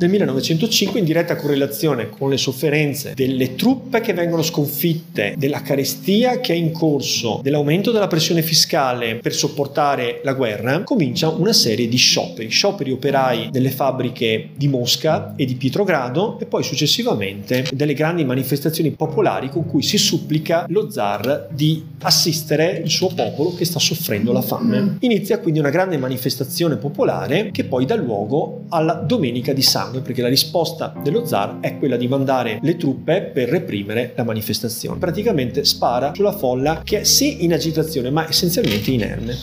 nel 1905, in diretta correlazione con le sofferenze delle truppe che vengono sconfitte, della carestia che è in corso, dell'aumento della pressione fiscale per sopportare la guerra, comincia una serie di scioperi operai nelle fabbriche di Mosca e di Pietrogrado, e poi successivamente delle grandi manifestazioni popolari con cui si supplica lo zar di assistere il suo popolo che sta soffrendo la fame. Inizia quindi una grande manifestazione popolare che poi dà luogo alla Domenica di Sangue, perché la risposta dello zar è quella di mandare le truppe per reprimere la manifestazione. Praticamente spara sulla folla che è sì in agitazione ma essenzialmente inerme.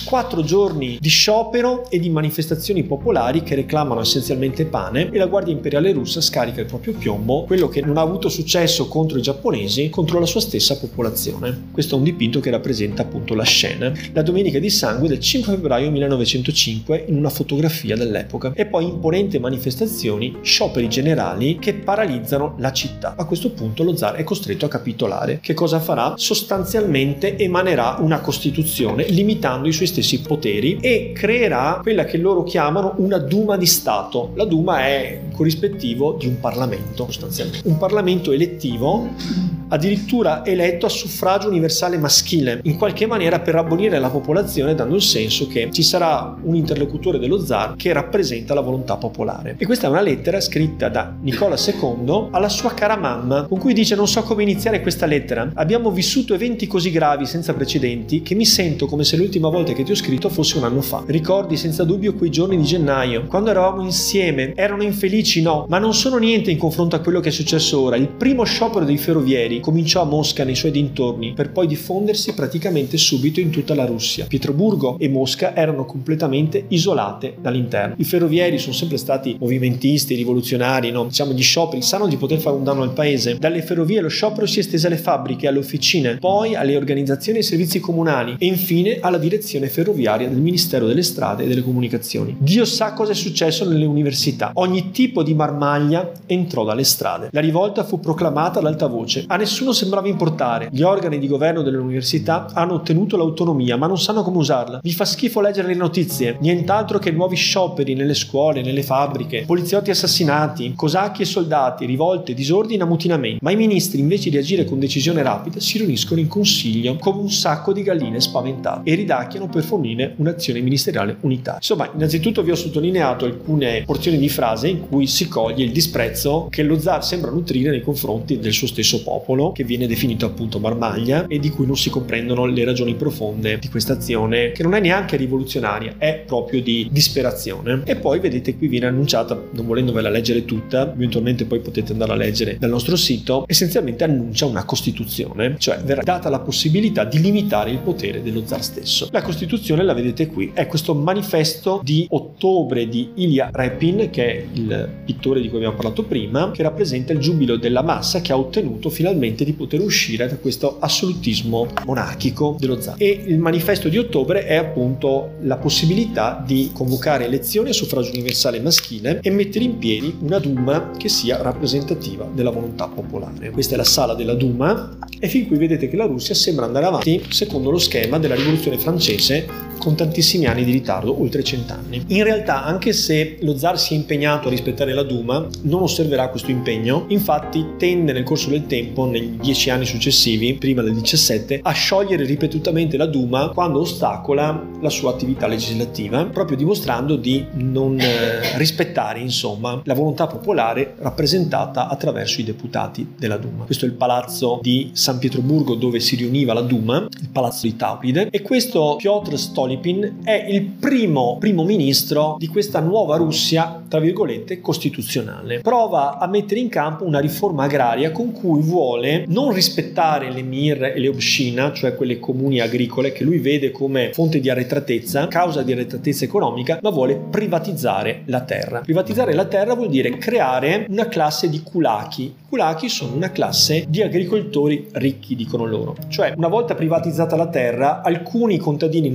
4 giorni di sciopero e di manifestazioni popolari che reclamano essenzialmente pane, e la Guardia Imperiale Russa scarica il proprio piombo, quello che non ha avuto successo contro i giapponesi, contro la sua stessa popolazione. Questo è un dipinto che rappresenta appunto la scena. La Domenica di Sangue del 5 febbraio 1905 in una fotografia dell'epoca. E poi imponenti manifestazioni, scioperi generali che paralizzano la città. A questo punto lo zar è costretto a capitolare. Che cosa farà? Sostanzialmente emanerà una costituzione limitando i suoi stessi poteri e creerà quella che loro chiamano una Duma di Stato. La Duma è il corrispettivo di un Parlamento, sostanzialmente. Un Parlamento elettivo, addirittura eletto a suffragio universale maschile, in qualche maniera per abolire la popolazione, dando il senso che ci sarà un interlocutore dello zar che rappresenta la volontà popolare. E questa è una lettera scritta da Nicola II alla sua cara mamma, con cui dice: non so come iniziare questa lettera, abbiamo vissuto eventi così gravi senza precedenti che mi sento come se l'ultima volta che ti ho scritto fosse un anno fa. Ricordi senza dubbio quei giorni di gennaio, quando eravamo insieme? Erano infelici? No, ma non sono niente in confronto a quello che è successo ora. Il primo sciopero dei ferrovieri cominciò a Mosca nei suoi dintorni, per poi diffondersi praticamente subito in tutta la Russia. Pietroburgo e Mosca erano completamente isolate dall'interno. I ferrovieri sono sempre stati movimentisti, rivoluzionari, no? Diciamo, gli scioperi sanno di poter fare un danno al paese. Dalle ferrovie lo sciopero si è esteso alle fabbriche, alle officine, poi alle organizzazioni e servizi comunali e infine alla direzione ferroviaria del Ministero delle Strade e delle Comunicazioni. Dio sa cosa è successo nelle università. Ogni tipo di marmaglia entrò dalle strade. La rivolta fu proclamata ad alta voce. A nessuno sembrava importare. Gli organi di governo delle università hanno ottenuto l'autonomia, ma non sanno come usarla. Vi fa schifo leggere le notizie. Nient'altro che nuovi scioperi nelle scuole, nelle fabbriche, poliziotti assassinati, cosacchi e soldati, rivolte, disordini e ammutinamenti. Ma i ministri, invece di agire con decisione rapida, si riuniscono in consiglio come un sacco di galline spaventate e ridacchiano per fornire un'azione ministeriale unitaria. Insomma, innanzitutto vi ho sottolineato alcune porzioni di frase in cui si coglie il disprezzo che lo zar sembra nutrire nei confronti del suo stesso popolo, che viene definito appunto marmaglia, e di cui non si comprendono le ragioni profonde di questa azione, che non è neanche rivoluzionaria, è proprio di disperazione. E poi vedete qui viene annunciata, non volendovela leggere tutta, eventualmente poi potete andare a leggere dal nostro sito, essenzialmente annuncia una costituzione, cioè verrà data la possibilità di limitare il potere dello zar stesso. La Costituzione la vedete qui, è questo manifesto di ottobre di Ilya Repin, che è il pittore di cui abbiamo parlato prima, che rappresenta il giubilo della massa che ha ottenuto finalmente di poter uscire da questo assolutismo monarchico dello zar. E il manifesto di ottobre è appunto la possibilità di convocare elezioni a suffragio universale maschile e mettere in piedi una Duma che sia rappresentativa della volontà popolare. Questa è la sala della Duma, e fin qui vedete che la Russia sembra andare avanti secondo lo schema della rivoluzione francese, con tantissimi anni di ritardo, oltre 100 anni. In realtà, anche se lo zar si è impegnato a rispettare la Duma, non osserverà questo impegno. Infatti tende nel corso del tempo, negli 10 anni successivi, prima del 17, a sciogliere ripetutamente la Duma quando ostacola la sua attività legislativa, proprio dimostrando di non rispettare, insomma, la volontà popolare rappresentata attraverso i deputati della Duma. Questo è il palazzo di San Pietroburgo dove si riuniva la Duma, il palazzo di Tauride, e questo Piotr Stolypin è il primo ministro di questa nuova Russia, tra virgolette, costituzionale. Prova a mettere in campo una riforma agraria con cui vuole non rispettare le mir e le obscina, cioè quelle comuni agricole che lui vede come fonte di arretratezza, causa di arretratezza economica, ma vuole privatizzare la terra. Privatizzare la terra vuol dire creare una classe di kulaki. Kulaki sono una classe di agricoltori ricchi, dicono loro. Cioè, una volta privatizzata la terra, alcuni contadini non riescono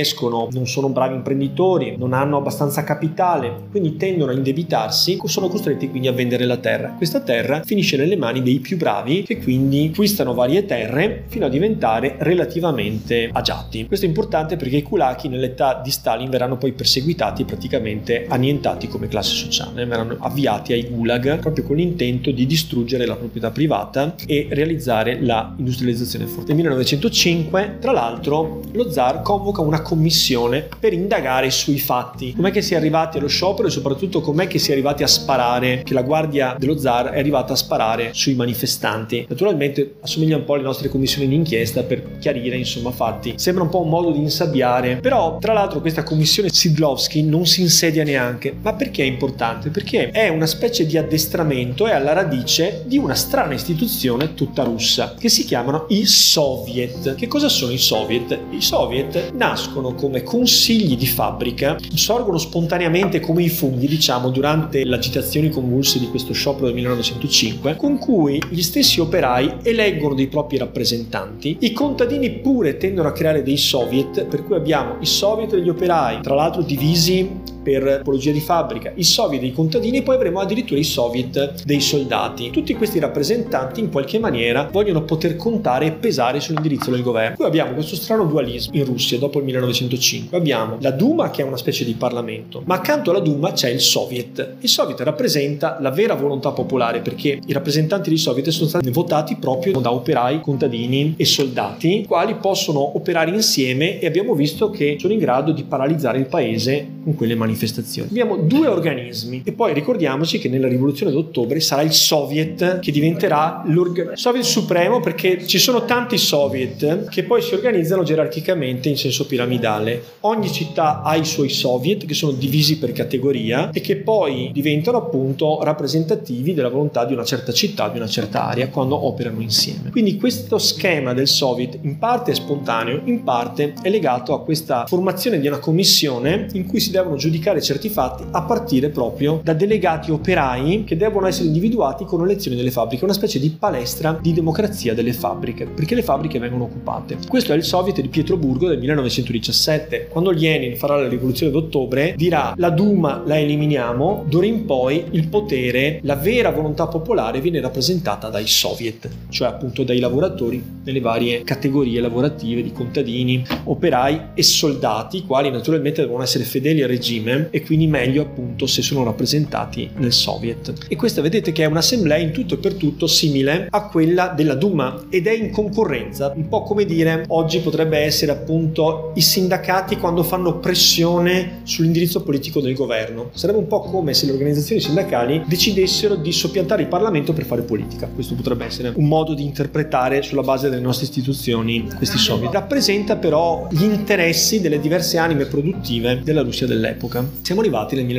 riescono, non sono bravi imprenditori, non hanno abbastanza capitale, quindi tendono a indebitarsi, sono costretti quindi a vendere la terra. Questa terra finisce nelle mani dei più bravi, che quindi acquistano varie terre fino a diventare relativamente agiati. Questo è importante perché i kulaki nell'età di Stalin verranno poi perseguitati e praticamente annientati come classe sociale, verranno avviati ai gulag proprio con l'intento di distruggere la proprietà privata e realizzare la industrializzazione forte. Nel 1905, tra l'altro, lo zar convoca una commissione per indagare sui fatti. Com'è che si è arrivati allo sciopero e soprattutto com'è che si è arrivati a sparare, che la guardia dello zar è arrivata a sparare sui manifestanti. Naturalmente assomiglia un po' alle nostre commissioni d'inchiesta per chiarire insomma fatti. Sembra un po' un modo di insabbiare, però tra l'altro questa commissione Szydłowski non si insedia neanche. Ma perché è importante? Perché è una specie di addestramento, è alla radice di una strana istituzione tutta russa che si chiamano i Soviet. Che cosa sono i Soviet? I Soviet nascono come consigli di fabbrica, sorgono spontaneamente come i funghi, diciamo, durante le agitazioni convulse di questo sciopero del 1905, con cui gli stessi operai eleggono dei propri rappresentanti. I contadini pure tendono a creare dei Soviet, per cui abbiamo i Soviet degli operai, tra l'altro divisi per tipologia di fabbrica, i soviet dei contadini e poi avremo addirittura i soviet dei soldati. Tutti questi rappresentanti in qualche maniera vogliono poter contare e pesare sull'indirizzo del governo. Poi abbiamo questo strano dualismo in Russia dopo il 1905. Abbiamo la Duma, che è una specie di parlamento, ma accanto alla Duma c'è il Soviet. Il Soviet rappresenta la vera volontà popolare, perché i rappresentanti dei Soviet sono stati votati proprio da operai, contadini e soldati, i quali possono operare insieme e abbiamo visto che sono in grado di paralizzare il paese con quelle manifestazioni. Abbiamo due organismi e poi ricordiamoci che nella rivoluzione d'ottobre sarà il Soviet che diventerà Soviet supremo, perché ci sono tanti Soviet che poi si organizzano gerarchicamente in senso piramidale. Ogni città ha i suoi Soviet che sono divisi per categoria e che poi diventano appunto rappresentativi della volontà di una certa città, di una certa area quando operano insieme. Quindi questo schema del Soviet in parte è spontaneo, in parte è legato a questa formazione di una commissione in cui si devono giudicare certi fatti a partire proprio da delegati operai che devono essere individuati con elezioni delle fabbriche, una specie di palestra di democrazia delle fabbriche, perché le fabbriche vengono occupate. Questo è il Soviet di Pietroburgo del 1917. Quando Lenin farà la rivoluzione d'ottobre dirà: la Duma la eliminiamo, d'ora in poi il potere, la vera volontà popolare viene rappresentata dai Soviet, cioè appunto dai lavoratori delle varie categorie lavorative di contadini, operai e soldati, i quali naturalmente devono essere fedeli al regime e quindi meglio appunto se sono rappresentati nel Soviet. E questa vedete che è un'assemblea in tutto e per tutto simile a quella della Duma ed è in concorrenza, un po' come dire oggi potrebbe essere appunto i sindacati quando fanno pressione sull'indirizzo politico del governo. Sarebbe un po' come se le organizzazioni sindacali decidessero di soppiantare il Parlamento per fare politica. Questo potrebbe essere un modo di interpretare sulla base delle nostre istituzioni questi Soviet. Rappresenta però gli interessi delle diverse anime produttive della Russia dell'epoca. Siamo arrivati nel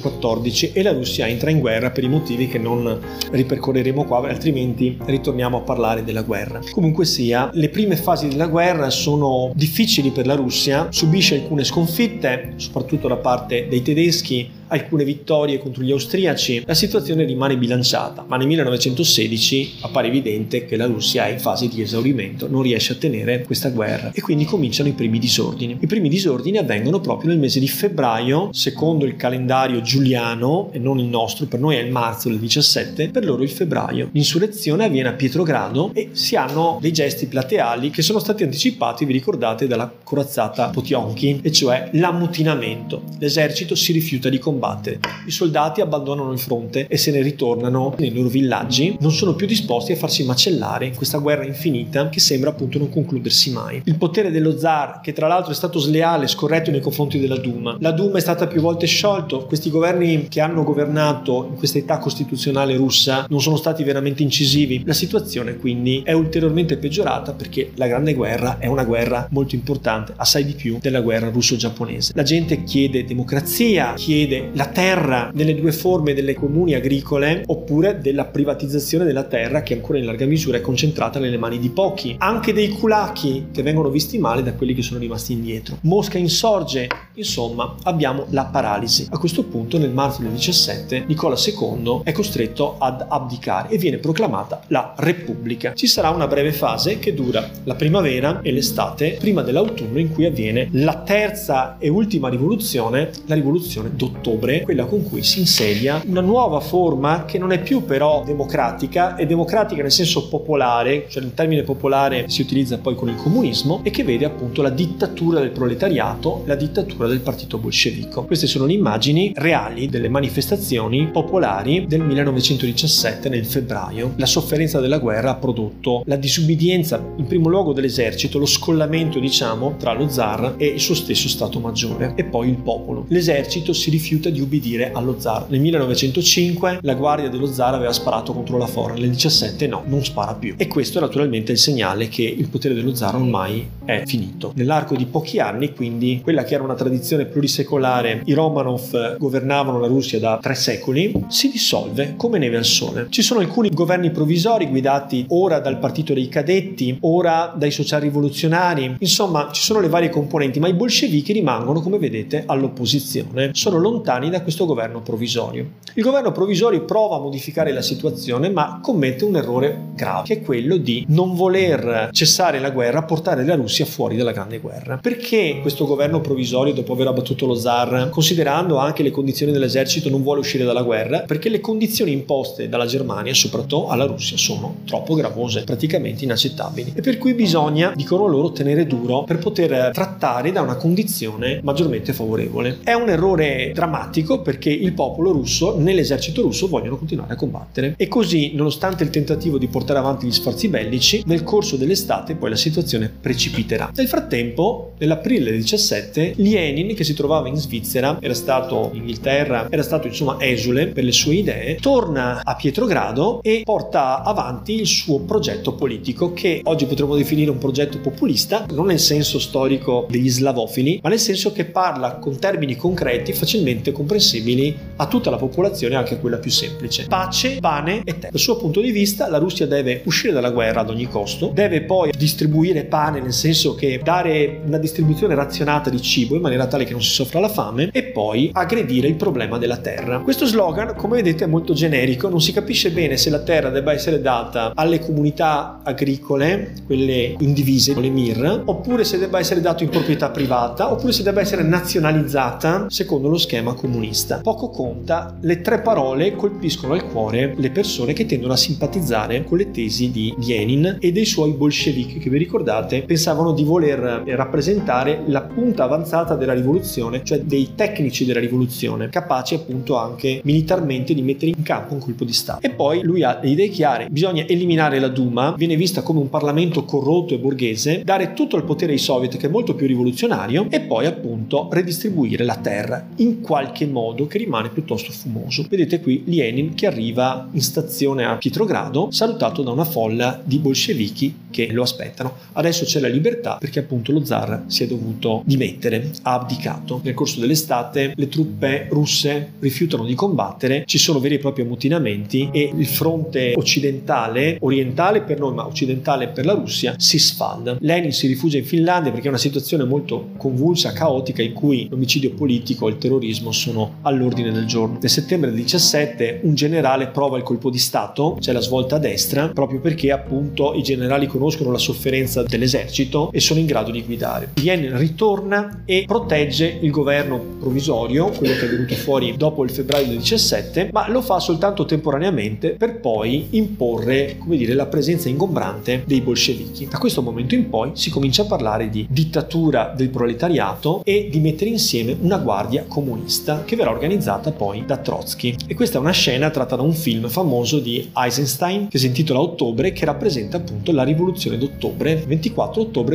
1914 e la Russia entra in guerra per i motivi che non ripercorreremo qua, altrimenti ritorniamo a parlare della guerra. Comunque sia, le prime fasi della guerra sono difficili per la Russia, subisce alcune sconfitte, soprattutto da parte dei tedeschi, alcune vittorie contro gli austriaci. La situazione rimane bilanciata, ma nel 1916 appare evidente che la Russia è in fase di esaurimento, non riesce a tenere questa guerra e quindi cominciano i primi disordini. I primi disordini avvengono proprio nel mese di febbraio, secondo il calendario giuliano e non il nostro, per noi è il marzo del 17, per loro il febbraio. L'insurrezione avviene a Pietrogrado e si hanno dei gesti plateali che sono stati anticipati, vi ricordate, dalla corazzata Potionkin, e cioè l'ammutinamento. L'esercito si rifiuta di combattere. I soldati abbandonano il fronte e se ne ritornano nei loro villaggi, non sono più disposti a farsi macellare in questa guerra infinita che sembra appunto non concludersi mai. Il potere dello zar, che tra l'altro è stato sleale e scorretto nei confronti della Duma. La Duma è stata più volte sciolto, questi governi che hanno governato in questa età costituzionale russa non sono stati veramente incisivi. La situazione quindi è ulteriormente peggiorata perché la Grande Guerra è una guerra molto importante, assai di più della guerra russo-giapponese. La gente chiede democrazia, chiede come la terra nelle due forme delle comuni agricole oppure della privatizzazione della terra che ancora in larga misura è concentrata nelle mani di pochi, anche dei kulaki che vengono visti male da quelli che sono rimasti indietro. Mosca insorge, insomma abbiamo la paralisi. A questo punto nel marzo del 17 Nicola II è costretto ad abdicare e viene proclamata la Repubblica. Ci sarà una breve fase che dura la primavera e l'estate prima dell'autunno in cui avviene la terza e ultima rivoluzione, la rivoluzione d'ottobre, quella con cui si insedia una nuova forma che non è più però democratica, è democratica nel senso popolare, cioè il termine popolare si utilizza poi con il comunismo, e che vede appunto la dittatura del proletariato, la dittatura del partito bolscevico. Queste sono le immagini reali delle manifestazioni popolari del 1917 nel febbraio. La sofferenza della guerra ha prodotto la disubbidienza in primo luogo dell'esercito, lo scollamento diciamo tra lo zar e il suo stesso stato maggiore, e poi il popolo. L'esercito si rifiuta di ubbidire allo zar. Nel 1905 la guardia dello zar aveva sparato contro la folla, nel 17 no, non spara più, e questo è naturalmente il segnale che il potere dello zar ormai è finito. Nell'arco di pochi anni quindi quella che era una tradizione plurisecolare, i Romanov governavano la Russia da 3 secoli, si dissolve come neve al sole. Ci sono alcuni governi provvisori guidati ora dal partito dei cadetti, ora dai social rivoluzionari, insomma ci sono le varie componenti, ma i bolscevichi rimangono, come vedete, all'opposizione, sono lontani da questo governo provvisorio. Il governo provvisorio prova a modificare la situazione ma commette un errore grave, che è quello di non voler cessare la guerra, portare la Russia fuori dalla grande guerra. Perché questo governo provvisorio, dopo aver abbattuto lo zar, considerando anche le condizioni dell'esercito, non vuole uscire dalla guerra? Perché le condizioni imposte dalla Germania, soprattutto alla Russia, sono troppo gravose, praticamente inaccettabili, e per cui bisogna, dicono loro, tenere duro per poter trattare da una condizione maggiormente favorevole. È un errore drammatico perché il popolo russo nell'esercito russo vogliono continuare a combattere, e così, nonostante il tentativo di portare avanti gli sforzi bellici, nel corso dell'estate poi la situazione precipiterà. Nel frattempo, nell'aprile del 17, Lenin, che si trovava in Svizzera, era stato in Inghilterra, era stato insomma esule per le sue idee, torna a Pietrogrado e porta avanti il suo progetto politico, che oggi potremmo definire un progetto populista, non nel senso storico degli slavofili, ma nel senso che parla con termini concreti facilmente comprensibili a tutta la popolazione, anche a quella più semplice. Pace, pane e tè. Dal suo punto di vista la Russia deve uscire dalla guerra ad ogni costo, deve poi distribuire pane, nel senso che dare una distribuzione razionata di cibo in maniera tale che non si soffra la fame, e poi aggredire il problema della terra. Questo slogan, come vedete, è molto generico, non si capisce bene se la terra debba essere data alle comunità agricole, quelle indivise, le MIR, oppure se debba essere dato in proprietà privata, oppure se debba essere nazionalizzata secondo lo schema comunista. Poco conta, le 3 parole colpiscono al cuore le persone che tendono a simpatizzare con le tesi di Lenin e dei suoi bolscevichi, che vi ricordate pensavano di voler rappresentare la punta avanzata della rivoluzione, cioè dei tecnici della rivoluzione, capaci appunto anche militarmente di mettere in campo un colpo di stato. E poi lui ha le idee chiare: bisogna eliminare la Duma, viene vista come un parlamento corrotto e borghese, dare tutto il potere ai soviet, che è molto più rivoluzionario, e poi appunto redistribuire la terra in qualche modo che rimane piuttosto fumoso. Vedete qui Lenin che arriva in stazione a Pietrogrado, salutato da una folla di bolscevichi che lo aspettano. Adesso c'è la libertà perché appunto lo zar si è dovuto dimettere, ha abdicato. Nel corso dell'estate le truppe russe rifiutano di combattere, ci sono veri e propri ammutinamenti e il fronte occidentale, orientale per noi ma occidentale per la Russia, si sfalda. Lenin si rifugia in Finlandia perché è una situazione molto convulsa, caotica, in cui l'omicidio politico e il terrorismo sono all'ordine del giorno. Nel settembre del 17 un generale prova il colpo di stato, c'è la svolta a destra, proprio perché appunto i generali conoscono la sofferenza dell'esercito e sono in grado di guidare. Lenin ritorna e protegge il governo provvisorio, quello che è venuto fuori dopo il febbraio del 17, ma lo fa soltanto temporaneamente per poi imporre, come dire, la presenza ingombrante dei bolscevichi. Da questo momento in poi si comincia a parlare di dittatura del proletariato e di mettere insieme una guardia comunista che verrà organizzata poi da Trotsky. E questa è una scena tratta da un film famoso di Eisenstein che si intitola Ottobre, che rappresenta appunto la rivoluzione d'ottobre, 24 ottobre ottobre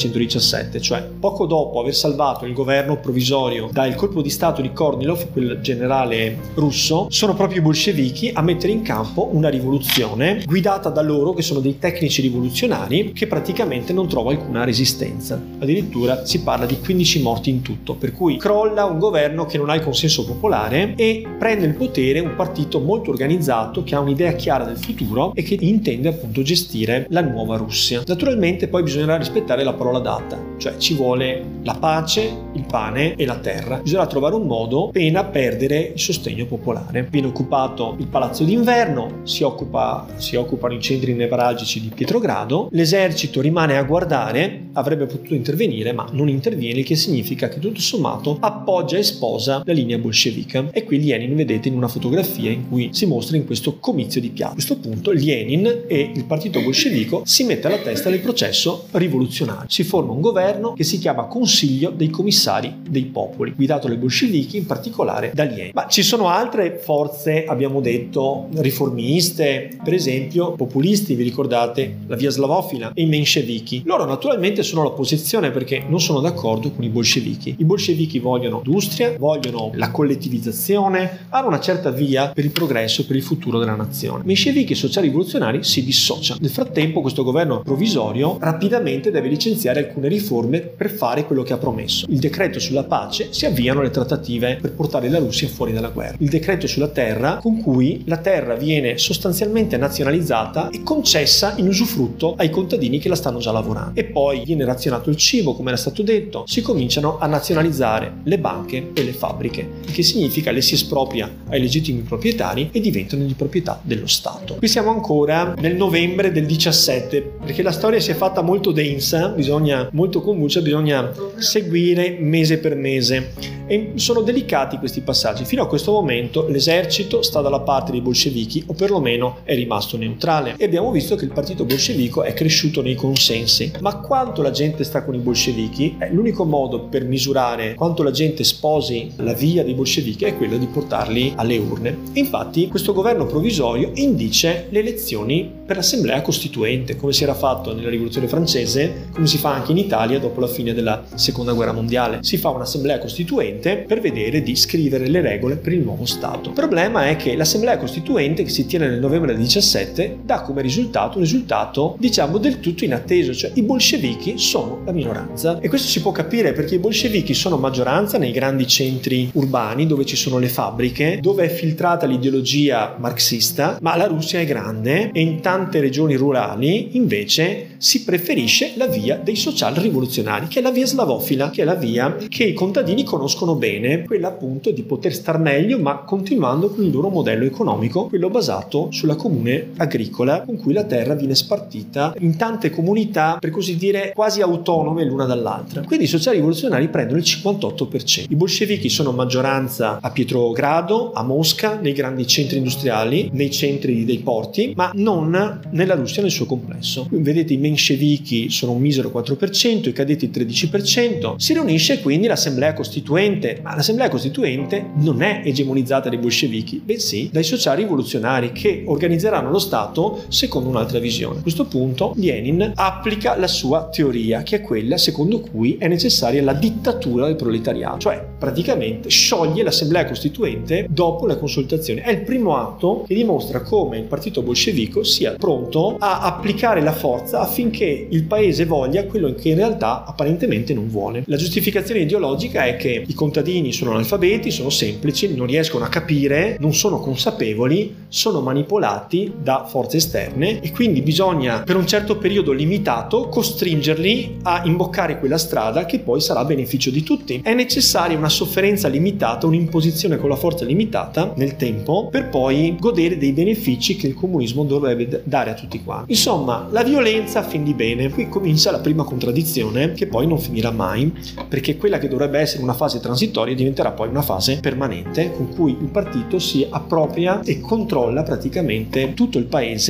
1917, cioè poco dopo aver salvato il governo provvisorio dal colpo di stato di Kornilov, quel generale russo, sono proprio i bolscevichi a mettere in campo una rivoluzione guidata da loro, che sono dei tecnici rivoluzionari, che praticamente non trova alcuna resistenza. Addirittura si parla di 15 morti in tutto, per cui crolla un governo che non ha il consenso popolare e prende il potere un partito molto organizzato che ha un'idea chiara del futuro e che intende appunto gestire la nuova Russia. Naturalmente poi bisognerà rispettare la parola data, cioè ci vuole la pace, il pane e la terra. Bisognerà trovare un modo pena perdere il sostegno popolare. Viene occupato il palazzo d'inverno, si occupano i centri nevralgici di Pietrogrado, l'esercito rimane a guardare, avrebbe potuto intervenire ma non interviene, il che significa che tutto sommato appoggia e sposa la linea bolscevica. E qui Lenin, vedete in una fotografia in cui si mostra in questo comizio di piazza. A questo punto Lenin e il partito bolscevico si mette alla testa del processo rivoluzionario. Si forma un governo che si chiama Consiglio dei Commissari dei Popoli, guidato dai bolscevichi, in particolare da Lenin. Ma ci sono altre forze, abbiamo detto, riformiste, per esempio populisti, vi ricordate la Via Slavofila e i menscevichi. Loro naturalmente sono all'opposizione perché non sono d'accordo con i bolscevichi. I bolscevichi vogliono industria, vogliono la collettivizzazione, hanno una certa via per il progresso e per il futuro della nazione. I menscevichi e sociali rivoluzionari si dissociano. Nel frattempo questo governo provvisorio rapidamente deve licenziare alcune riforme per fare quello che ha promesso. Il decreto sulla pace, si avviano le trattative per portare la Russia fuori dalla guerra. Il decreto sulla terra, con cui la terra viene sostanzialmente nazionalizzata e concessa in usufrutto ai contadini che la stanno già lavorando. E poi viene razionato il cibo, come era stato detto, si cominciano a nazionalizzare le banche e le fabbriche, il che significa le si espropria ai legittimi proprietari e diventano di proprietà dello Stato. Qui siamo ancora nel novembre del 17, perché la storia si è fatta molto densa, molto convulsa, bisogna seguire mese per mese. E sono delicati questi passaggi. Fino a questo momento l'esercito sta dalla parte dei bolscevichi, o perlomeno è rimasto neutrale, e abbiamo visto che il partito bolscevico è cresciuto nei consensi. Ma quanto la gente sta con i bolscevichi? L'unico modo per misurare quanto la gente sposi la via dei bolscevichi è quello di portarli alle urne. E infatti questo governo provvisorio indice le elezioni per l'assemblea costituente, come si era fatto nella rivoluzione francese, come si fa anche in Italia dopo la fine della seconda guerra mondiale. Si fa un'assemblea costituente per vedere di scrivere le regole per il nuovo Stato. Il problema è che l'assemblea costituente, che si tiene nel novembre del 17, dà come risultato un risultato diciamo del tutto inatteso, cioè i bolscevichi sono la minoranza. E questo si può capire perché i bolscevichi sono maggioranza nei grandi centri urbani dove ci sono le fabbriche, dove è filtrata l'ideologia marxista, ma la Russia è grande e in tante regioni rurali invece si preferisce la via dei social rivoluzionari, che è la via slavofila, che è la via che i contadini conoscono bene, quella appunto di poter star meglio ma continuando con il loro modello economico, quello basato sulla comune agricola, con cui la terra viene spartita in tante comunità, per così dire, quasi autonome l'una dall'altra. Quindi i sociali rivoluzionari prendono il 58%. I bolscevichi sono maggioranza a Pietrogrado, a Mosca, nei grandi centri industriali, nei centri dei porti, ma non nella Russia nel suo complesso. Qui vedete i menscevichi sono un misero 4%, i cadetti il 13%. Si riunisce quindi l'assemblea costituente, ma l'assemblea costituente non è egemonizzata dai bolscevichi, bensì dai sociali rivoluzionari che organizzeranno lo Stato secondo un'altra visione. A questo punto Lenin applica la sua teoria, che è quella secondo cui è necessaria la dittatura del proletariato, cioè praticamente scioglie l'assemblea costituente dopo le consultazioni. È il primo atto che dimostra come il partito bolscevico sia pronto a applicare la forza affinché il paese voglia quello che in realtà apparentemente non vuole. La giustificazione ideologica è che i contadini sono analfabeti, sono semplici, non riescono a capire, non sono consapevoli, sono manipolati da forze esterne e quindi bisogna per un certo periodo limitato costringerli a imboccare quella strada che poi sarà a beneficio di tutti. È necessaria una sofferenza limitata, un'imposizione con la forza limitata nel tempo per poi godere dei benefici che il comunismo dovrebbe dare a tutti quanti. Insomma, la violenza a fin di bene. Qui comincia la prima contraddizione che poi non finirà mai, perché quella che dovrebbe essere una fase transitoria diventerà poi una fase permanente con cui il partito si appropria e controlla praticamente tutto il paese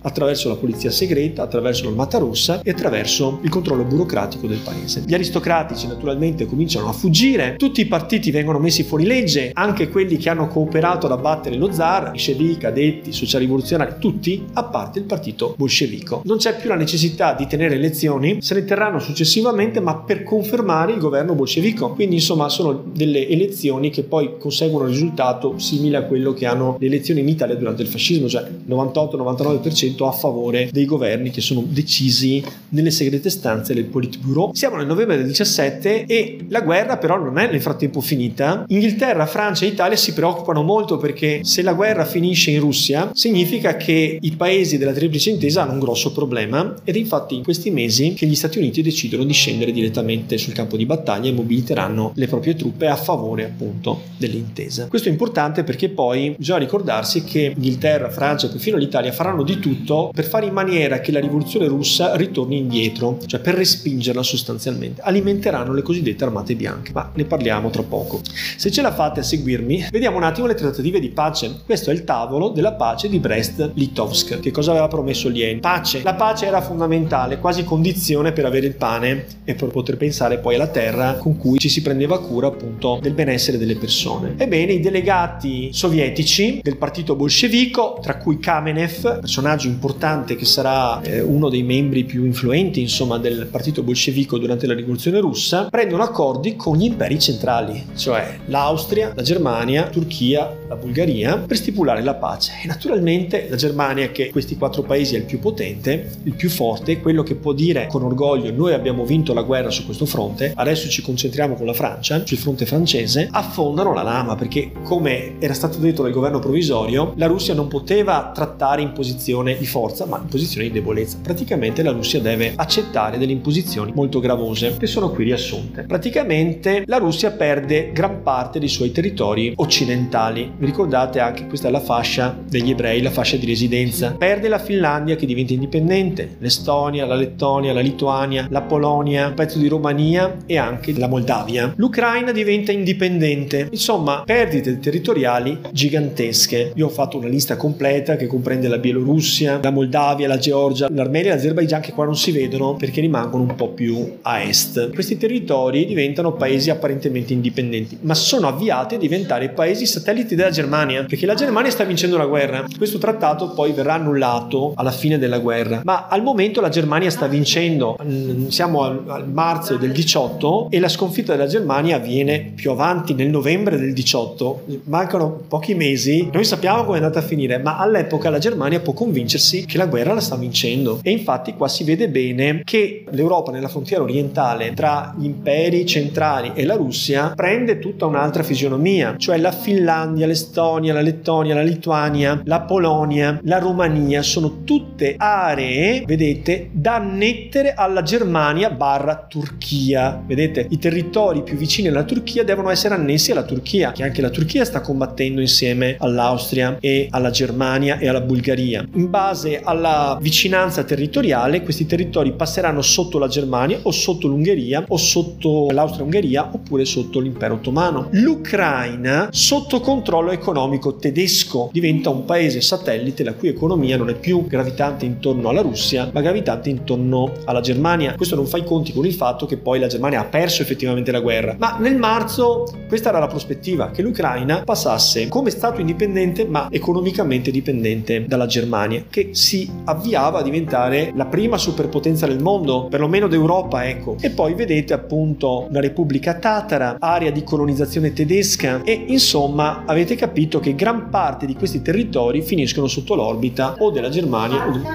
attraverso la polizia segreta, attraverso l'Armata Rossa e attraverso il controllo burocratico del paese. Gli aristocratici naturalmente cominciano a fuggire, tutti i partiti vengono messi fuori legge, anche quelli che hanno cooperato ad abbattere lo zar, i scevichi, cadetti, socialrivoluzionari, tutti, a parte il partito bolscevico. Non c'è più la necessità di tenere elezioni, se ne terranno successivamente, ma per confermare il governo bolscevico. Quindi insomma sono delle elezioni che poi conseguono un risultato simile a quello che hanno le elezioni in Italia durante il fascismo, cioè 98-99% a favore dei governi che sono decisi nelle segrete stanze del Politburo. Siamo nel novembre del 17 e la guerra però non è nel frattempo finita. Inghilterra, Francia e Italia si preoccupano molto, perché se la guerra finisce in Russia significa che i paesi della Triplice Intesa hanno un grosso problema, ed è infatti in questi mesi che gli Stati Uniti decidono di scendere direttamente sul campo di battaglia e mobiliteranno le proprie truppe a favore appunto dell'intesa. Questo è importante perché poi bisogna ricordarsi che Inghilterra, Francia e perfino l'Italia faranno di tutto per fare in maniera che la rivoluzione russa ritorni indietro, cioè per respingerla sostanzialmente. Alimenteranno le cosiddette armate bianche, ma ne parliamo tra poco. Se ce la fate a seguirmi, vediamo un attimo le trattative di pace. Questo è il tavolo della pace di Brest-Litovsk. Che cosa aveva promesso Lenin? Pace. La pace era fondamentale, quasi condizione per avere il pane e per poter pensare poi alla terra con cui ci si prendeva cura appunto del benessere delle persone. Ebbene, i delegati sovietici del partito bolscevico, tra cui Kamenev, personaggio importante che sarà uno dei membri più influenti insomma del partito bolscevico durante la rivoluzione russa, prendono accordi con gli imperi centrali, cioè l'Austria, la Germania, Turchia, la Bulgaria, per stipulare la pace. E naturalmente la Germania, che questi 4 paesi è il più potente, il più forte, quello che può dire con orgoglio: noi abbiamo vinto la guerra su questo fronte, adesso ci concentriamo con la Francia, sul fronte francese, affondano la lama, perché come era stato detto dal governo provvisorio, la Russia non poteva trattare in posizione di forza, ma in posizione di debolezza. Praticamente la Russia deve accettare delle imposizioni molto gravose, che sono qui riassunte. Praticamente la Russia perde gran parte dei suoi territori occidentali. Vi ricordate anche questa è la fascia degli ebrei, la fascia di residenza. Perde la Finlandia, che diventa indipendente, l'Estonia, la Lettonia, la Lituania, la Polonia, un pezzo di Romania e anche la Moldavia. L'Ucraina diventa indipendente. Insomma, perdite territoriali gigantesche. Io ho fatto una lista completa che comprende la Bielorussia, la Moldavia, la Georgia, l'Armenia e l'Azerbaigian, che qua non si vedono perché rimangono un po' più a est. Questi territori diventano paesi apparentemente indipendenti, ma sono avviati a diventare paesi satelliti della Germania, perché la Germania sta vincendo la guerra. Questo trattato poi verrà annullato alla fine della guerra, ma al momento la Germania sta vincendo. Siamo al marzo del 18 e la sconfitta della Germania avviene più avanti, nel novembre del 18. Mancano pochi mesi, noi sappiamo come è andata a finire, ma all'epoca la Germania può convincersi che la guerra la sta vincendo. E infatti qua si vede bene che l'Europa, nella frontiera orientale tra gli imperi centrali e la Russia, prende tutta un'altra fisionomia, cioè la Finlandia, l'Estonia, la Lettonia, la Lituania, la Polonia, la Romania sono tutte aree, vedete, da annettere alla Germania barra Turchia. Vedete, i territori più vicini alla Turchia devono essere annessi alla Turchia, che anche la Turchia sta combattendo insieme all'Austria e alla Germania e alla Bulgaria. In base alla vicinanza territoriale, questi territori passeranno sotto la Germania o sotto l'Ungheria o sotto l'Austria-Ungheria oppure sotto l'impero ottomano. L'Ucraina, sotto controllo economico tedesco, diventa un paese satellite la cui economia non è più gravitante intorno alla Russia, ma gravitante intorno alla Germania. Questo non fa i conti con il fatto che poi la Germania ha perso effettivamente la guerra, ma nel marzo questa era la prospettiva, che l'Ucraina passasse come stato indipendente ma economicamente dipendente dalla Germania, che si avviava a diventare la prima superpotenza del mondo, perlomeno d'Europa, ecco. E poi vedete appunto la Repubblica Tatara, area di colonizzazione tedesca, e insomma avete capito che gran parte di questi territori finiscono sotto l'orbita o della Germania o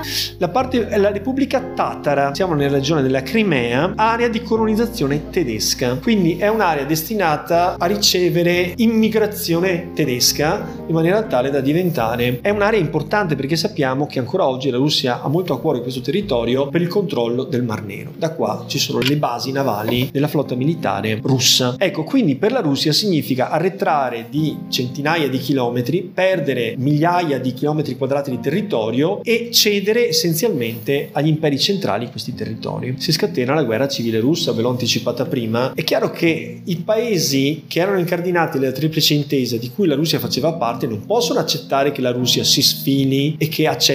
la Repubblica Tatara, siamo nella regione della Crimea, area di colonizzazione tedesca, quindi è un'area destinata a ricevere immigrazione tedesca in maniera tale da diventare, è un'area importante perché sappiamo che ancora oggi la Russia ha molto a cuore questo territorio per il controllo del Mar Nero. Da qua ci sono le basi navali della flotta militare russa. Ecco, quindi per la Russia significa arretrare di centinaia di chilometri, perdere migliaia di chilometri quadrati di territorio e cedere essenzialmente agli imperi centrali questi territori. Si scatena la guerra civile russa, ve l'ho anticipata prima. È chiaro che i paesi che erano incardinati nella Triplice Intesa, di cui la Russia faceva parte, non possono accettare che la Russia si sfili e che accetti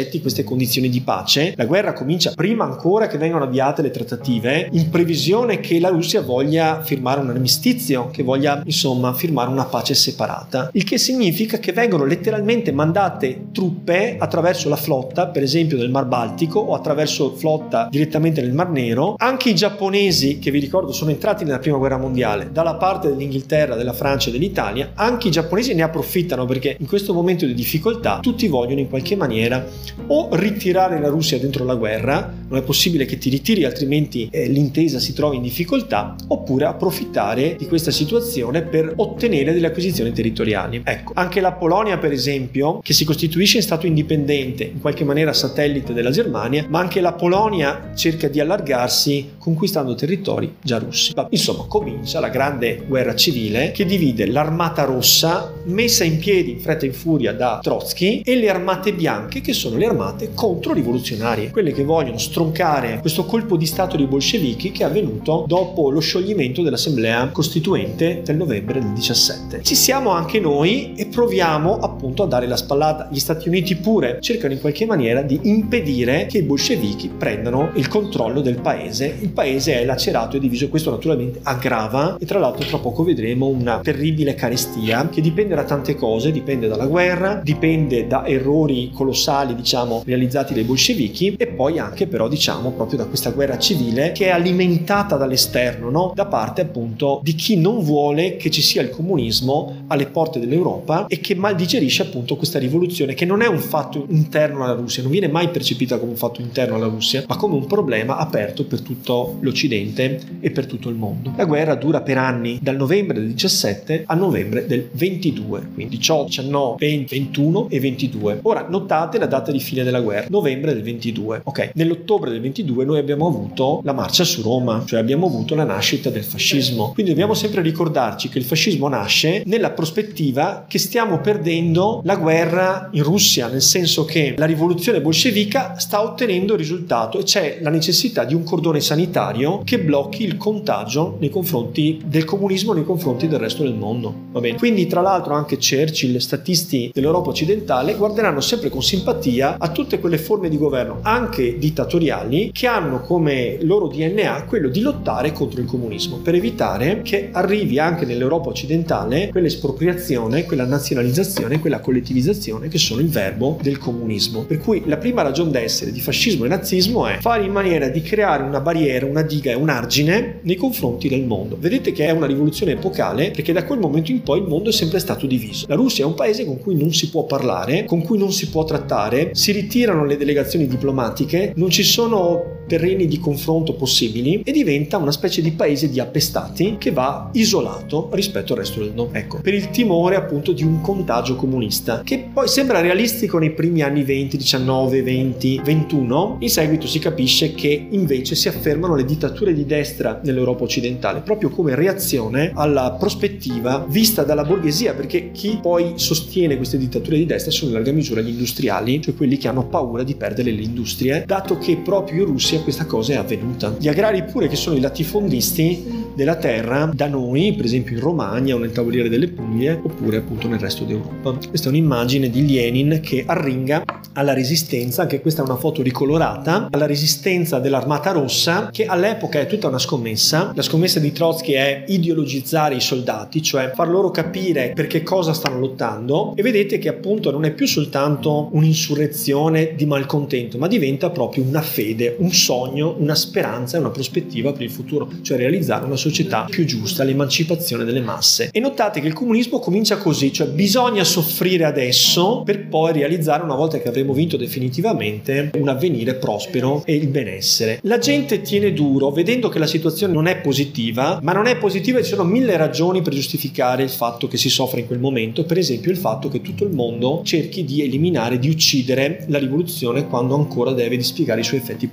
accetti queste condizioni di pace. La guerra comincia prima ancora che vengano avviate le trattative, in previsione che la Russia voglia firmare un armistizio, che voglia insomma firmare una pace separata, il che significa che vengono letteralmente mandate truppe attraverso la flotta, per esempio del Mar Baltico, o attraverso flotta direttamente nel Mar Nero. Anche i giapponesi, che vi ricordo sono entrati nella prima guerra mondiale dalla parte dell'Inghilterra, della Francia e dell'Italia, anche i giapponesi ne approfittano, perché in questo momento di difficoltà tutti vogliono in qualche maniera o ritirare la Russia dentro la guerra, non è possibile che ti ritiri altrimenti l'intesa si trova in difficoltà, oppure approfittare di questa situazione per ottenere delle acquisizioni territoriali. Ecco, anche la Polonia per esempio, che si costituisce in stato indipendente, in qualche maniera satellite della Germania, ma anche la Polonia cerca di allargarsi conquistando territori già russi. Insomma, comincia la grande guerra civile che divide l'Armata Rossa, messa in piedi in fretta e in furia da Trotsky, e le armate bianche, che sono le armate controrivoluzionarie, quelle che vogliono stroncare questo colpo di stato dei bolscevichi che è avvenuto dopo lo scioglimento dell'Assemblea Costituente del novembre del 17. Ci siamo anche noi e proviamo appunto a dare la spallata. Gli Stati Uniti pure cercano in qualche maniera di impedire che i bolscevichi prendano il controllo del paese. Il paese è lacerato e diviso, questo naturalmente aggrava, e tra l'altro tra poco vedremo una terribile carestia che dipende da tante cose, dipende dalla guerra, dipende da errori colossali diciamo realizzati dai bolscevichi, e poi anche però diciamo proprio da questa guerra civile che è alimentata dall'esterno, no? Da parte appunto di chi non vuole che ci sia il comunismo alle porte dell'Europa e che maldigerisce appunto questa rivoluzione, che non è un fatto interno alla Russia, non viene mai percepita come un fatto interno alla Russia, ma come un problema aperto per tutto l'Occidente e per tutto il mondo. La guerra dura per anni, dal novembre del 17 a novembre del 22, quindi 18, 19, 20, 21 e 22. Ora notate la data di fine della guerra, novembre del 22. Ok, nell'ottobre del 22 noi abbiamo avuto la marcia su Roma, cioè abbiamo avuto la nascita del fascismo. Quindi dobbiamo sempre ricordarci che il fascismo nasce nella prospettiva che stiamo perdendo la guerra in Russia, nel senso che la rivoluzione bolscevica sta ottenendo il risultato e c'è la necessità di un cordone sanitario che blocchi il contagio nei confronti del comunismo, nei confronti del resto del mondo. Va bene? Quindi tra l'altro anche Churchill, statisti dell'Europa occidentale guarderanno sempre con simpatia a tutte quelle forme di governo, anche dittatoriali, che hanno come loro DNA quello di lottare contro il comunismo, per evitare che arrivi anche nell'Europa occidentale quell'espropriazione, quella nazionalizzazione, quella collettivizzazione che sono il verbo del comunismo. Per cui la prima ragione d'essere di fascismo e nazismo è fare in maniera di creare una barriera, una diga e un argine nei confronti del mondo. Vedete che è una rivoluzione epocale, perché da quel momento in poi il mondo è sempre stato diviso. La Russia è un paese con cui non si può parlare, con cui non si può trattare, si ritirano le delegazioni diplomatiche, non ci sono terreni di confronto possibili e diventa una specie di paese di appestati che va isolato rispetto al resto del mondo. Ecco, per il timore appunto di un contagio comunista, che poi sembra realistico nei primi anni 20, 19, 20, 21, in seguito si capisce che invece si affermano le dittature di destra nell'Europa occidentale, proprio come reazione alla prospettiva vista dalla borghesia, perché chi poi sostiene queste dittature di destra sono in larga misura gli industriali, cioè quelli che hanno paura di perdere le industrie, dato che proprio in Russia questa cosa è avvenuta. Gli agrari pure, che sono i latifondisti della terra, da noi, per esempio in Romagna o nel Tavoliere delle Puglie, oppure appunto nel resto d'Europa. Questa è un'immagine di Lenin che arringa alla resistenza, anche questa è una foto ricolorata, alla resistenza dell'Armata Rossa, che all'epoca è tutta una scommessa. La scommessa di Trotsky è ideologizzare i soldati, cioè far loro capire per che cosa stanno lottando, e vedete che appunto non è più soltanto un'insurrezione di malcontento, ma diventa proprio una fede, un sogno, una speranza e una prospettiva per il futuro, cioè realizzare una società più giusta, l'emancipazione delle masse. E notate che il comunismo comincia così, cioè bisogna soffrire adesso per poi realizzare, una volta che avremo vinto definitivamente, un avvenire prospero e il benessere. La gente tiene duro vedendo che la situazione non è positiva, ma non è positiva e ci sono mille ragioni per giustificare il fatto che si soffre in quel momento, per esempio il fatto che tutto il mondo cerchi di eliminare, di uccidere la rivoluzione quando ancora deve dispiegare i suoi effetti positivi.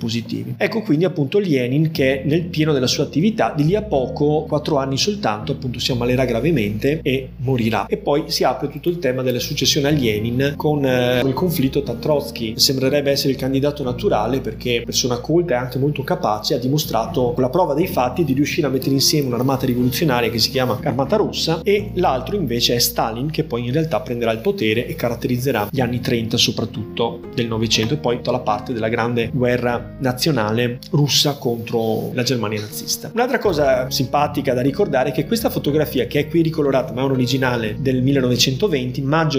amministrativi. Ecco quindi appunto Lenin che è nel pieno della sua attività, di lì a poco, 4 anni soltanto, appunto si ammalerà gravemente e morirà. E poi si apre tutto il tema della successione a Lenin con il conflitto tra Trotsky, sembrerebbe essere il candidato naturale perché persona colta e anche molto capace, ha dimostrato con la prova dei fatti di riuscire a mettere insieme un'armata rivoluzionaria che si chiama Armata Rossa, e l'altro invece è Stalin, che poi in realtà prenderà il potere e caratterizzerà gli anni 30 soprattutto del Novecento e poi tutta la parte della grande guerra nazionale russa contro la Germania nazista. Un'altra cosa simpatica da ricordare è che questa fotografia, che è qui ricolorata ma è un originale del 1920, maggio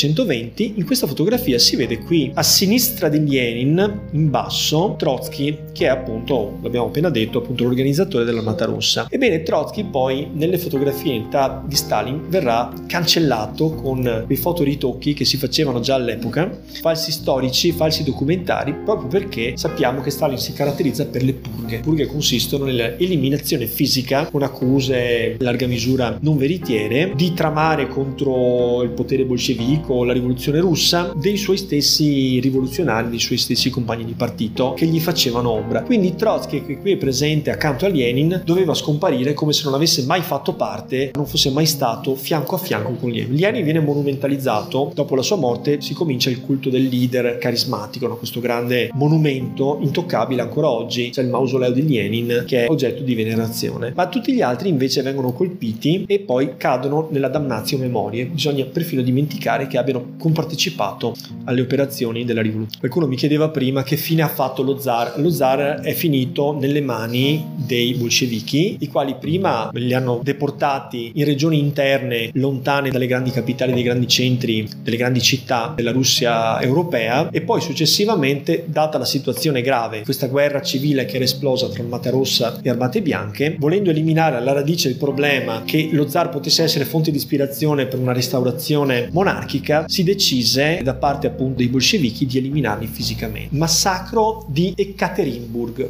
1920, in questa fotografia si vede qui a sinistra di Lenin, in basso, Trotsky, che è appunto, l'abbiamo appena detto, appunto l'organizzatore dell'Armata Rossa. Ebbene, Trotsky poi nelle fotografie in età di Stalin verrà cancellato con quei fotoritocchi che si facevano già all'epoca, falsi storici, falsi documentari, proprio perché sappiamo che Stalin si caratterizza per le purghe. Purghe consistono nell'eliminazione fisica con accuse in larga misura non veritiere di tramare contro il potere bolscevico o la rivoluzione russa dei suoi stessi rivoluzionari, dei suoi stessi compagni di partito che gli facevano ombra. Quindi Trotsky, che qui è presente accanto a Lenin, doveva scomparire come se non avesse mai fatto parte, non fosse mai stato fianco a fianco con Lenin. Lenin viene monumentalizzato, dopo la sua morte si comincia il culto del leader carismatico, no? Questo grande monumento intoccabile ancora oggi, c'è il mausoleo di Lenin che è oggetto di venerazione, ma tutti gli altri invece vengono colpiti e poi cadono nella damnatio memoriae. Bisogna perfino dimenticare che abbiano compartecipato alle operazioni della rivoluzione. Qualcuno mi chiedeva prima che fine ha fatto lo zar. Lo zar è finito nelle mani dei bolscevichi, i quali prima li hanno deportati in regioni interne lontane dalle grandi capitali, dei grandi centri, delle grandi città della Russia europea, e poi successivamente, data la situazione grave, questa guerra civile che era esplosa tra Armata Rossa e Armate Bianche, volendo eliminare alla radice il problema che lo zar potesse essere fonte di ispirazione per una restaurazione monarchica, si decise da parte appunto dei bolscevichi di eliminarli fisicamente. Massacro di Ekaterinburg,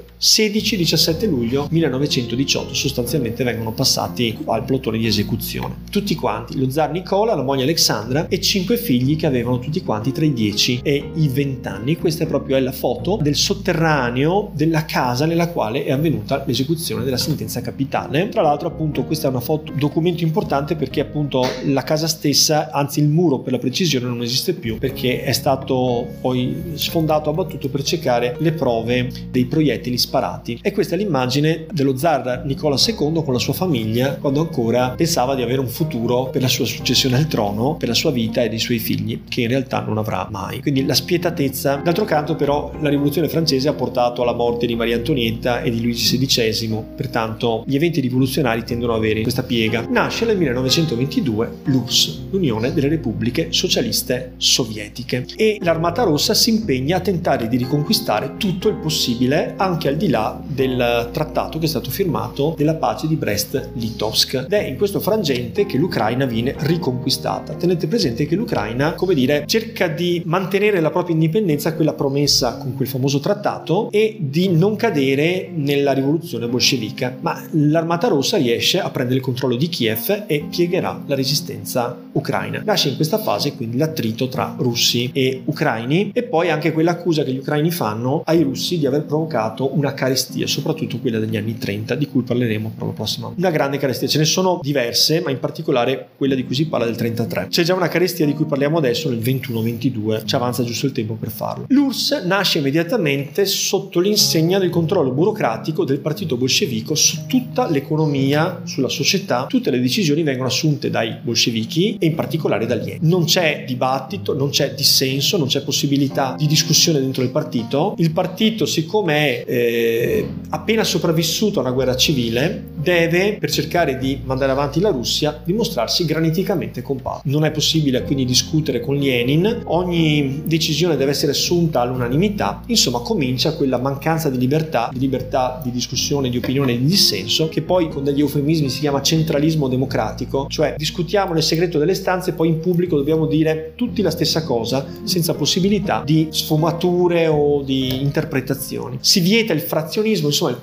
16-17 luglio 1918, sostanzialmente vengono passati al plotone di esecuzione. Tutti quanti, lo zar Nicola, la moglie Alexandra e 5 figli che avevano tutti quanti tra i 10 e i 20 anni. Questa è proprio la foto del sotterraneo della casa nella quale è avvenuta l'esecuzione della sentenza capitale. Tra l'altro appunto questa è una foto, documento importante, perché appunto la casa stessa, anzi il muro per la precisione, non esiste più perché è stato poi sfondato, abbattuto per cercare le prove dei proiettili sparati. E questa è l'immagine dello zar Nicola II con la sua famiglia quando ancora pensava di avere un futuro per la sua successione al trono, per la sua vita e dei suoi figli, che in realtà non avrà mai. Quindi la spietatezza. D'altro canto però la rivoluzione francese ha portato alla morte di Maria Antonietta e di Luigi XVI, pertanto gli eventi rivoluzionari tendono ad avere questa piega. Nasce nel 1922 l'URSS, l'Unione delle Repubbliche Socialiste Sovietiche, e l'Armata Rossa si impegna a tentare di riconquistare tutto il possibile anche al di là del trattato che è stato firmato della pace di Brest-Litovsk, ed è in questo frangente che l'Ucraina viene riconquistata. Tenete presente che l'Ucraina, come dire, cerca di mantenere la propria indipendenza, quella promessa con quel famoso trattato, e di non cadere nella rivoluzione bolscevica, ma l'Armata Rossa riesce a prendere il controllo di Kiev e piegherà la resistenza ucraina. Nasce in questa fase quindi l'attrito tra russi e ucraini, e poi anche quell'accusa che gli ucraini fanno ai russi di aver provocato una carestia, soprattutto quella degli anni 30, di cui parleremo proprio prossima. Una grande carestia, ce ne sono diverse, ma in particolare quella di cui si parla del 33. C'è già una carestia di cui parliamo adesso nel 21-22, ci avanza giusto il tempo per farlo. L'URSS nasce immediatamente sotto l'insegna del controllo burocratico del partito bolscevico su tutta l'economia, sulla società. Tutte le decisioni vengono assunte dai bolscevichi e in particolare da Lenin. Non c'è dibattito, non c'è dissenso, non c'è possibilità di discussione dentro il partito. Il partito, siccome è appena sopravvissuto a una guerra civile, deve, per cercare di mandare avanti la Russia, dimostrarsi graniticamente compatto. Non è possibile quindi discutere con Lenin, ogni decisione deve essere assunta all'unanimità. Insomma, comincia quella mancanza di libertà di discussione, di opinione e di dissenso, che poi con degli eufemismi si chiama centralismo democratico, cioè discutiamo nel segreto delle stanze e poi in pubblico dobbiamo dire tutti la stessa cosa senza possibilità di sfumature o di interpretazioni. Si vieta il frazionismo, insomma il partito bolscevico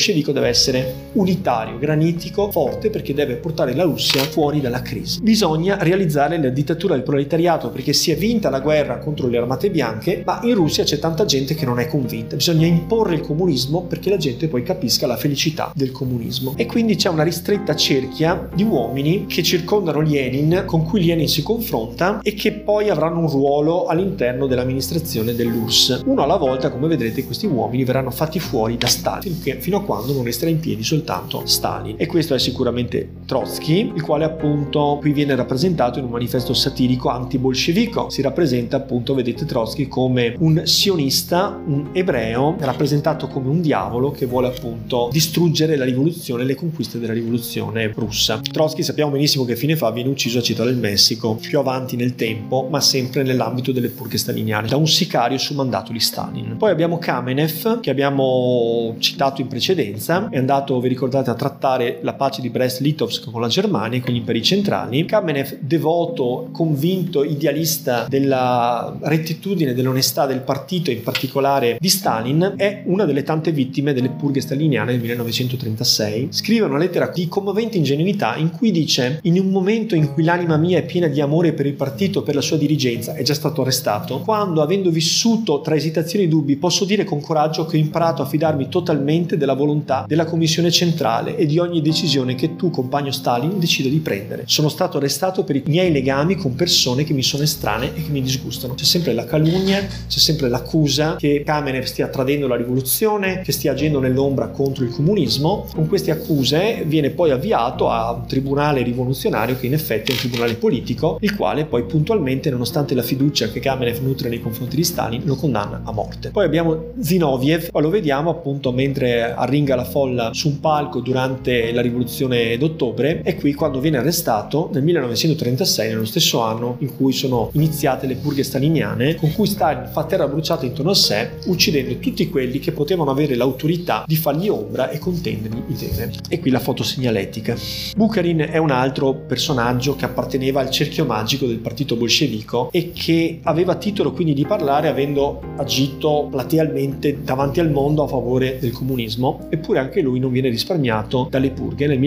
bolscevico deve essere unitario, granitico, forte, perché deve portare la Russia fuori dalla crisi. Bisogna realizzare la dittatura del proletariato, perché si è vinta la guerra contro le armate bianche, ma in Russia c'è tanta gente che non è convinta. Bisogna imporre il comunismo perché la gente poi capisca la felicità del comunismo. E quindi c'è una ristretta cerchia di uomini che circondano Lenin, con cui Lenin si confronta e che poi avranno un ruolo all'interno dell'amministrazione dell'URSS. Uno alla volta, come vedrete, questi uomini verranno fatti fuori da Stalin, fino a quando non resterà in piedi soltanto Stalin. E questo è sicuramente Trotsky, il quale appunto qui viene rappresentato in un manifesto satirico anti-bolscevico. Si rappresenta appunto, vedete, Trotsky come un sionista, un ebreo, rappresentato come un diavolo che vuole appunto distruggere la rivoluzione e le conquiste della rivoluzione russa. Trotsky sappiamo benissimo che fine fa, viene ucciso a Città del Messico più avanti nel tempo, ma sempre nell'ambito delle purghe staliniane, da un sicario su mandato di Stalin. Poi abbiamo Kamenev, che abbiamo citato in precedenza, è andato, vi ricordate, a trattare la pace di Brest-Litovsk con la Germania e con gli imperi centrali. Kamenev, devoto, convinto, idealista della rettitudine, dell'onestà del partito, in particolare di Stalin, è una delle tante vittime delle purghe staliniane del 1936. Scrive una lettera di commovente ingenuità in cui dice: in un momento in cui l'anima mia è piena di amore per il partito, per la sua dirigenza, è già stato arrestato, quando, avendo vissuto tra esitazioni e dubbi, posso dire con coraggio che ho imparato a fidarmi totalmente della volontà della commissione centrale e di ogni decisione che tu, compagno Stalin, decida di prendere. Sono stato arrestato per i miei legami con persone che mi sono estranee e che mi disgustano. C'è sempre la calunnia, c'è sempre l'accusa che Kamenev stia tradendo la rivoluzione, che stia agendo nell'ombra contro il comunismo. Con queste accuse viene poi avviato a un tribunale rivoluzionario, che in effetti è un tribunale politico, il quale poi puntualmente, nonostante la fiducia che Kamenev nutre nei confronti di Stalin, lo condanna a morte. Poi abbiamo Zinoviev, lo vediamo appunto mentre arringa la folla su un palco durante la rivoluzione d'ottobre, e qui quando viene arrestato nel 1936, nello stesso anno in cui sono iniziate le purghe staliniane, con cui Stalin fa terra bruciata intorno a sé, uccidendo tutti quelli che potevano avere l'autorità di fargli ombra e contendergli idee. E qui la foto segnaletica. Bukharin è un altro personaggio che apparteneva al cerchio magico del partito bolscevico e che aveva titolo quindi di parlare, avendo agito platealmente davanti al mondo a favore del comunismo. Eppure anche lui non viene risparmiato dalle purghe. Nel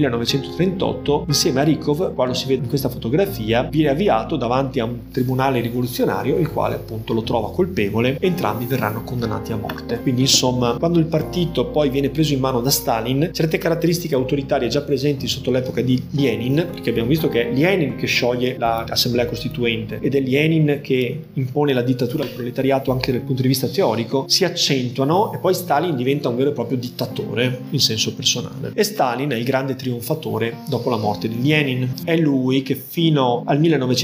1938, insieme a Rykov, quando si vede in questa fotografia, viene avviato davanti a un tribunale rivoluzionario, il quale appunto lo trova colpevole, e entrambi verranno condannati a morte. Quindi insomma, quando il partito poi viene preso in mano da Stalin, certe caratteristiche autoritarie già presenti sotto l'epoca di Lenin, perché abbiamo visto che è Lenin che scioglie l'assemblea costituente ed è Lenin che impone la dittatura al proletariato anche dal punto di vista teorico, si accentuano, e poi Stalin diventa un vero e proprio dittatore in senso personale. E Stalin è il grande trionfatore dopo la morte di Lenin. È lui che fino al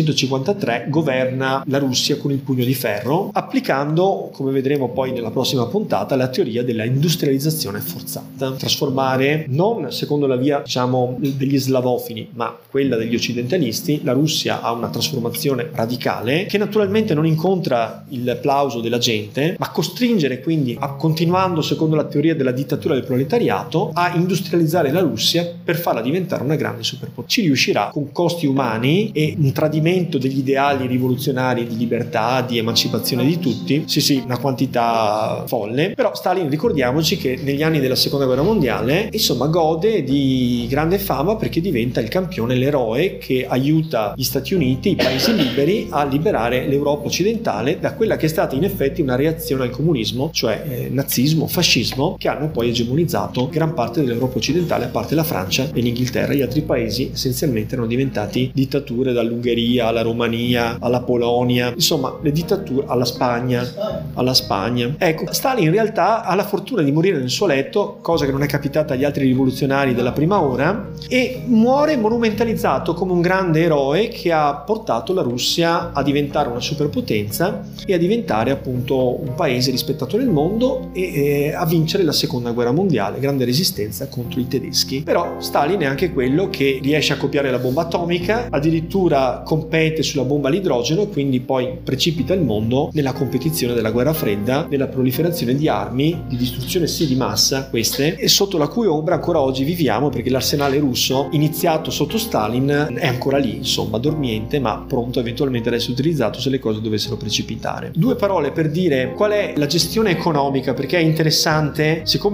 1953 governa la Russia con il pugno di ferro, applicando, come vedremo poi nella prossima puntata, la teoria della industrializzazione forzata. Trasformare, non secondo la via diciamo degli slavofili, ma quella degli occidentalisti, la Russia ha una trasformazione radicale che naturalmente non incontra il plauso della gente, ma costringere quindi, continuando secondo la teoria della dittatura del proletariato, a industrializzare la Russia per farla diventare una grande superpotenza. Ci riuscirà con costi umani e un tradimento degli ideali rivoluzionari di libertà, di emancipazione di tutti, sì, una quantità folle. Però Stalin, ricordiamoci che negli anni della seconda guerra mondiale insomma gode di grande fama perché diventa il campione, l'eroe che aiuta gli Stati Uniti, i paesi liberi, a liberare l'Europa occidentale da quella che è stata in effetti una reazione al comunismo, cioè nazismo, fascismo, che hanno poi egemonizzato gran parte dell'Europa occidentale, a parte la Francia e l'Inghilterra. Gli altri paesi essenzialmente erano diventati dittature, dall'Ungheria alla Romania alla Polonia, insomma le dittature, alla Spagna. Ecco, Stalin in realtà ha la fortuna di morire nel suo letto, cosa che non è capitata agli altri rivoluzionari della prima ora, e muore monumentalizzato come un grande eroe che ha portato la Russia a diventare una superpotenza e a diventare appunto un paese rispettato nel mondo e a vincere la seconda guerra mondiale, grande resistenza contro i tedeschi. Però Stalin è anche quello che riesce a copiare la bomba atomica, addirittura compete sulla bomba all'idrogeno, e quindi poi precipita il mondo nella competizione della guerra fredda, nella proliferazione di armi di distruzione sì di massa, queste, e sotto la cui ombra ancora oggi viviamo, perché l'arsenale russo iniziato sotto Stalin è ancora lì, insomma dormiente, ma pronto eventualmente ad essere utilizzato se le cose dovessero precipitare. Due parole per dire qual è la gestione economica, perché è interessante, siccome il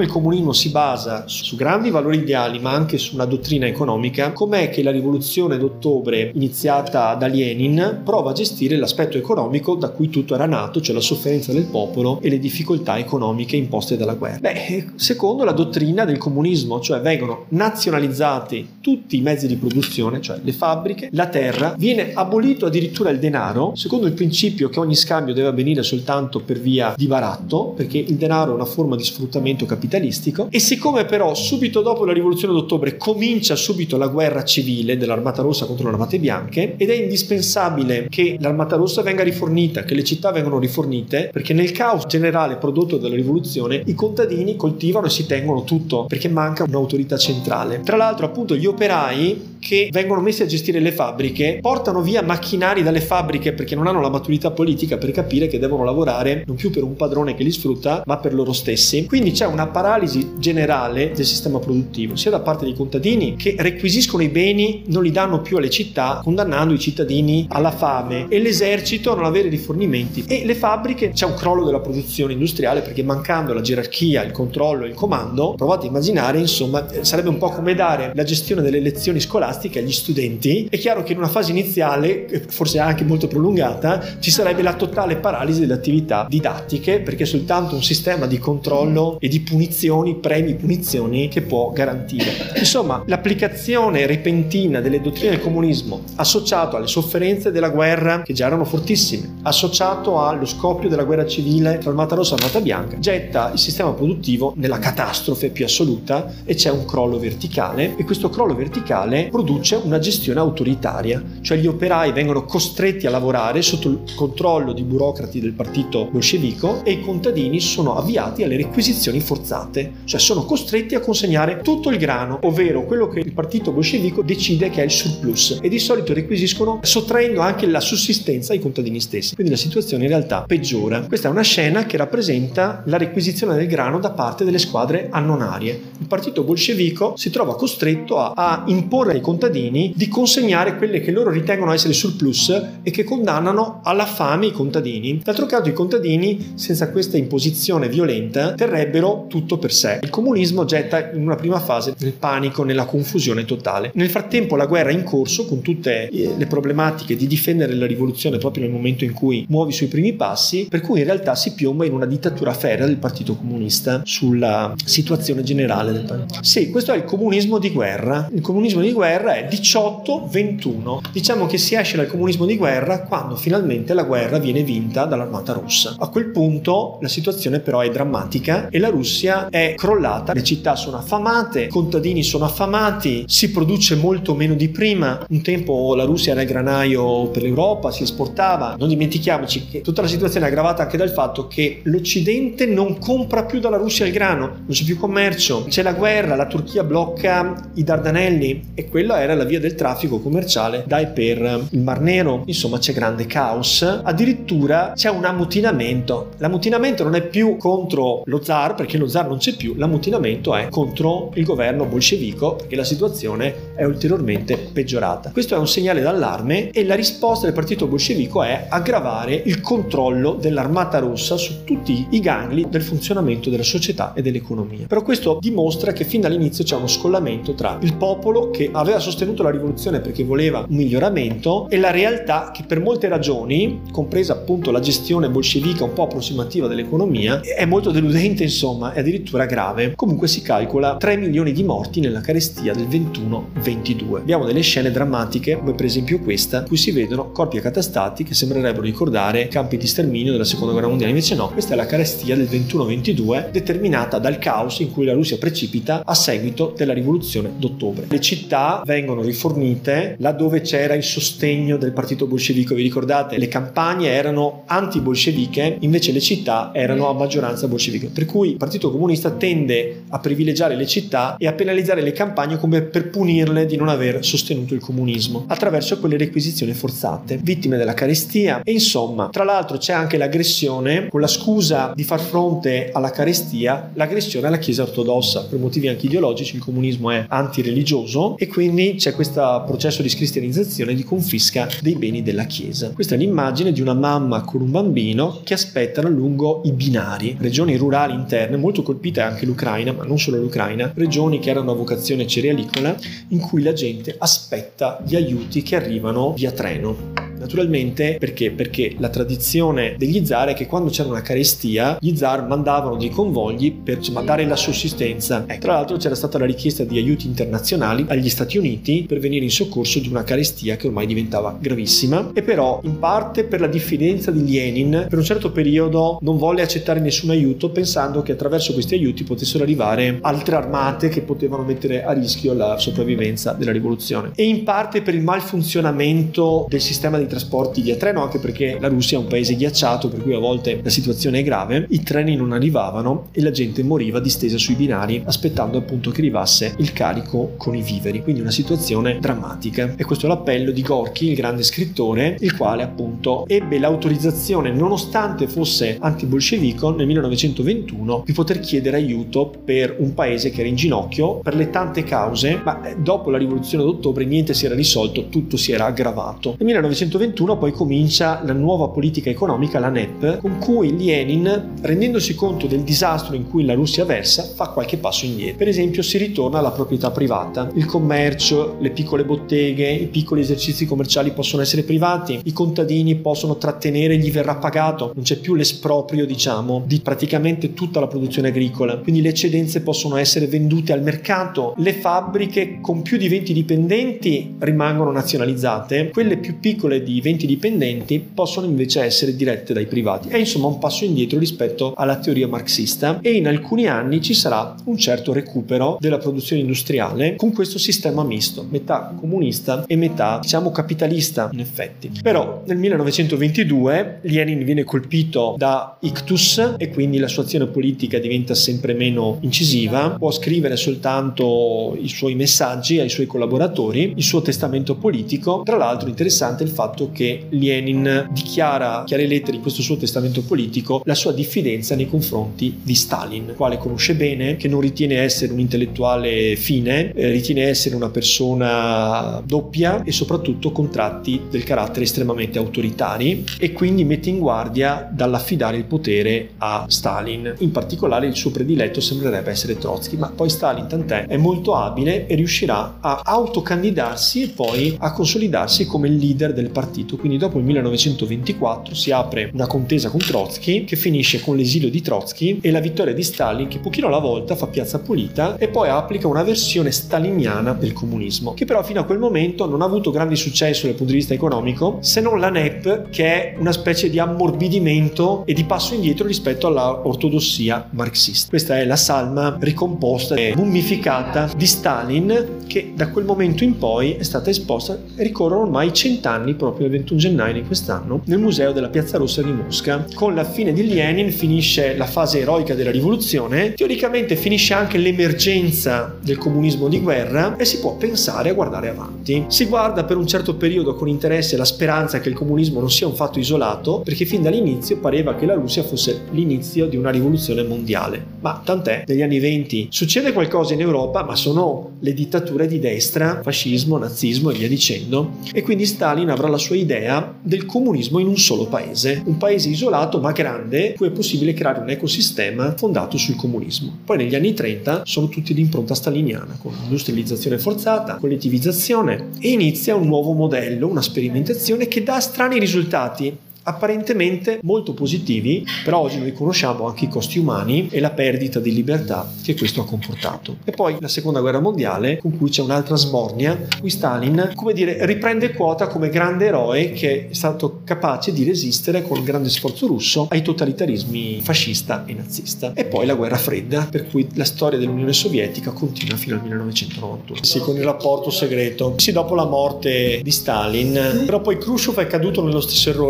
comunismo si basa su grandi valori ideali ma anche su una dottrina economica, com'è che la rivoluzione d'ottobre iniziata da Lenin prova a gestire l'aspetto economico da cui tutto era nato, cioè la sofferenza del popolo e le difficoltà economiche imposte dalla guerra? Secondo la dottrina del comunismo, cioè vengono nazionalizzati tutti i mezzi di produzione, cioè le fabbriche, la terra, viene abolito addirittura il denaro, secondo il principio che ogni scambio deve avvenire soltanto per via di baratto, perché il denaro è una forma di sfruttamento capitalistico. E siccome però subito dopo la rivoluzione d'ottobre comincia subito la guerra civile dell'Armata Rossa contro le Armate Bianche ed è indispensabile che l'Armata Rossa venga rifornita, che le città vengano rifornite, perché nel caos generale prodotto dalla rivoluzione i contadini coltivano e si tengono tutto perché manca un'autorità centrale. Tra l'altro appunto gli operai che vengono messi a gestire le fabbriche portano via macchinari dalle fabbriche perché non hanno la maturità politica per capire che devono lavorare non più per un padrone che li sfrutta ma per loro stessi. Quindi c'è una paralisi generale del sistema produttivo sia da parte dei contadini che requisiscono i beni, non li danno più alle città, condannando i cittadini alla fame, e l'esercito a non avere rifornimenti, e le fabbriche c'è un crollo della produzione industriale perché mancando la gerarchia, il controllo e il comando, provate a immaginare, insomma, sarebbe un po' come dare la gestione delle lezioni scolastiche agli studenti. È chiaro che in una fase iniziale, forse anche molto prolungata, ci sarebbe la totale paralisi delle attività didattiche, perché è soltanto un sistema di controllo e di punizioni, premi, punizioni che può garantire. Insomma, l'applicazione repentina delle dottrine del comunismo, associato alle sofferenze della guerra che già erano fortissime, associato allo scoppio della guerra civile tra Armata Rossa e Armata Bianca, getta il sistema produttivo nella catastrofe più assoluta e c'è un crollo verticale, e questo crollo verticale produce una gestione autoritaria, cioè gli operai vengono costretti a lavorare sotto il controllo di burocrati del partito bolscevico e i contadini sono avviati alle requisizioni forzate, cioè sono costretti a consegnare tutto il grano, ovvero quello che il partito bolscevico decide che è il surplus, e di solito requisiscono sottraendo anche la sussistenza ai contadini stessi. Quindi la situazione in realtà peggiora. Questa è una scena che rappresenta la requisizione del grano da parte delle squadre annonarie. Il partito bolscevico si trova costretto a imporre ai contadini di consegnare quelle che loro ritengono essere surplus e che condannano alla fame i contadini. D'altro canto i contadini, senza questa imposizione violenta, terrebbero tutto per sé. Il comunismo getta in una prima fase nel panico, nella confusione totale. Nel frattempo la guerra è in corso con tutte le problematiche di difendere la rivoluzione proprio nel momento in cui muovi sui primi passi, per cui in realtà si piomba in una dittatura ferrea del Partito Comunista sulla situazione generale del paese. Sì, questo è il comunismo di guerra. Il comunismo di guerra è 18-21. Diciamo che si esce dal comunismo di guerra quando finalmente la guerra viene vinta dall'Armata Rossa. A quel punto la situazione però è drammatica e la Russia è crollata, le città sono affamate, i contadini sono affamati, si produce molto meno di prima. Un tempo la Russia era il granaio per l'Europa, si esportava. Non dimentichiamoci che tutta la situazione è aggravata anche dal fatto che l'Occidente non compra più dalla Russia il grano, non c'è più commercio, c'è la guerra, la Turchia blocca i Dardanelli e quella era la via del traffico commerciale da e per il Mar Nero. Insomma, c'è grande caos, addirittura c'è un ammutinamento. L'ammutinamento non è più contro lo zar, perché lo zar non c'è più, l'ammutinamento è contro il governo bolscevico, perché la situazione è ulteriormente peggiorata. Questo è un segnale d'allarme e la risposta del partito bolscevico è aggravare il controllo dell'Armata Rossa su tutti i gangli del funzionamento della società e dell'economia. Però questo dimostra che fin dall'inizio c'è uno scollamento tra il popolo che aveva sostenuto la rivoluzione perché voleva un miglioramento e la realtà che per molte ragioni, compresa appunto la gestione bolscevica un po' approssimativa dell'economia, è molto deludente, insomma, è addirittura grave. Comunque si calcola 3 milioni di morti nella carestia del 21-22. Abbiamo delle scene drammatiche, come per esempio questa, in cui si vedono corpi accatastati che sembrerebbero ricordare campi di sterminio della seconda guerra mondiale. Invece no, questa è la carestia del 21-22 determinata dal caos in cui la Russia precipita a seguito della rivoluzione d'ottobre. Le città vengono rifornite laddove c'era il sostegno del partito bolscevico. Vi ricordate? Le campagne erano anti-bolsceviche, invece le città erano a maggioranza bolscevica, per cui il Partito Comunista tende a privilegiare le città e a penalizzare le campagne come per punirle di non aver sostenuto il comunismo attraverso quelle requisizioni forzate, vittime della carestia. E insomma, tra l'altro c'è anche l'aggressione, con la scusa di far fronte alla carestia, l'aggressione alla Chiesa ortodossa. Per motivi anche ideologici il comunismo è antireligioso e quindi quindi c'è questo processo di cristianizzazione, di confisca dei beni della Chiesa. Questa è l'immagine di una mamma con un bambino che aspettano lungo i binari, regioni rurali interne, molto colpite anche l'Ucraina, ma non solo l'Ucraina, regioni che erano a vocazione cerealicola, in cui la gente aspetta gli aiuti che arrivano via treno. Naturalmente perché? Perché la tradizione degli zar è che quando c'era una carestia gli zar mandavano dei convogli per dare la sussistenza. Tra l'altro c'era stata la richiesta di aiuti internazionali agli Stati Uniti per venire in soccorso di una carestia che ormai diventava gravissima, e però in parte per la diffidenza di Lenin per un certo periodo non volle accettare nessun aiuto, pensando che attraverso questi aiuti potessero arrivare altre armate che potevano mettere a rischio la sopravvivenza della rivoluzione, e in parte per il malfunzionamento del sistema di trasporti via treno, anche perché la Russia è un paese ghiacciato, per cui a volte la situazione è grave, i treni non arrivavano e la gente moriva distesa sui binari aspettando appunto che arrivasse il carico con i viveri, quindi una situazione drammatica. E questo è l'appello di Gorky, il grande scrittore, il quale appunto ebbe l'autorizzazione, nonostante fosse anti-bolscevico, nel 1921 di poter chiedere aiuto per un paese che era in ginocchio per le tante cause, ma dopo la rivoluzione d'ottobre niente si era risolto, tutto si era aggravato. Nel 1921 poi comincia la nuova politica economica, la NEP, con cui Lenin, rendendosi conto del disastro in cui la Russia versa, fa qualche passo indietro. Per esempio si ritorna alla proprietà privata, il commercio, le piccole botteghe, i piccoli esercizi commerciali possono essere privati, i contadini possono trattenere, gli verrà pagato, non c'è più l'esproprio di praticamente tutta la produzione agricola, quindi le eccedenze possono essere vendute al mercato, le fabbriche con più di 20 dipendenti rimangono nazionalizzate, quelle più piccole di 20 dipendenti possono invece essere dirette dai privati. È insomma un passo indietro rispetto alla teoria marxista, e in alcuni anni ci sarà un certo recupero della produzione industriale con questo sistema misto, metà comunista e metà capitalista in effetti. Però nel 1922 Lenin viene colpito da ictus e quindi la sua azione politica diventa sempre meno incisiva, può scrivere soltanto i suoi messaggi ai suoi collaboratori, il suo testamento politico. Tra l'altro interessante il fatto che Lenin dichiara a chiare lettere in questo suo testamento politico la sua diffidenza nei confronti di Stalin, quale conosce bene, che non ritiene essere un intellettuale fine, ritiene essere una persona doppia e soprattutto con tratti del carattere estremamente autoritari, e quindi mette in guardia dall'affidare il potere a Stalin. In particolare il suo prediletto sembrerebbe essere Trotsky, ma poi Stalin, tant'è, è molto abile e riuscirà a autocandidarsi e poi a consolidarsi come il leader del partito. Quindi dopo il 1924 si apre una contesa con Trotsky che finisce con l'esilio di Trotsky e la vittoria di Stalin, che pochino alla volta fa piazza pulita e poi applica una versione staliniana del comunismo, che però fino a quel momento non ha avuto grande successo dal punto di vista economico, se non la NEP, che è una specie di ammorbidimento e di passo indietro rispetto alla ortodossia marxista. Questa è la salma ricomposta e mummificata di Stalin, che da quel momento in poi è stata esposta, e ricorrono ormai 100 anni, proprio il 21 gennaio di quest'anno, nel museo della Piazza Rossa di Mosca. Con la fine di Lenin finisce la fase eroica della rivoluzione, teoricamente finisce anche l'emergenza del comunismo di guerra e si può pensare a guardare avanti. Si guarda per un certo periodo con interesse la speranza che il comunismo non sia un fatto isolato, perché fin dall'inizio pareva che la Russia fosse l'inizio di una rivoluzione mondiale. Ma tant'è, negli anni 20 succede qualcosa in Europa, ma sono le dittature di destra, fascismo, nazismo e via dicendo, e quindi Stalin avrà la sua idea del comunismo in un solo paese, un paese isolato ma grande, in cui è possibile creare un ecosistema fondato sul comunismo. Poi negli anni 30 sono tutti di impronta staliniana, con industrializzazione forzata, collettivizzazione, e inizia un nuovo modello, una sperimentazione che dà strani risultati, apparentemente molto positivi, però oggi noi conosciamo anche i costi umani e la perdita di libertà che questo ha comportato. E poi la seconda guerra mondiale, con cui c'è un'altra smornia, cui Stalin, riprende quota come grande eroe che è stato capace di resistere con grande sforzo russo ai totalitarismi fascista e nazista. E poi la guerra fredda, per cui la storia dell'Unione Sovietica continua fino al 1991. Sì, con il rapporto segreto. Sì, dopo la morte di Stalin, però poi Khrushchev è caduto nello stesso errore, perché